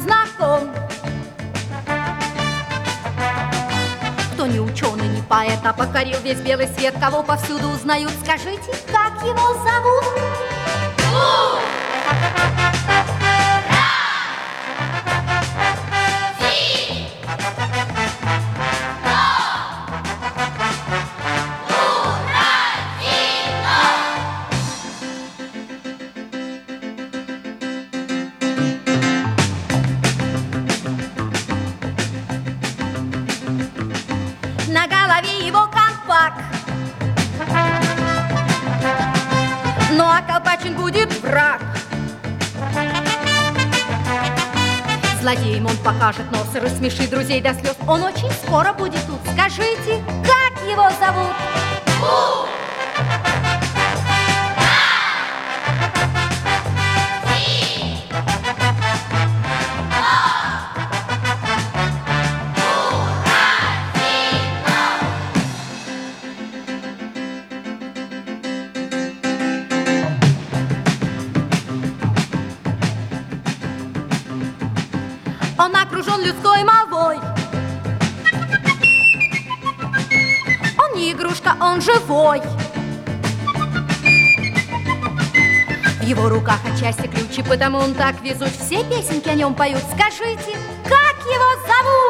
знаком. Кто не ученый, не поэт, а покорил весь белый свет, кого повсюду узнают, скажите, как его зовут? На голове его колпак, ну а колпачен будет враг. Злодеем он покажет нос и рассмешит друзей до слез. Он очень скоро будет тут. Скажите, как его зовут? Он окружен людской молвой. Он не игрушка, он живой. В его руках отчасти ключи, потому он так везуч. Все песенки о нем поют. Скажите, как его зовут?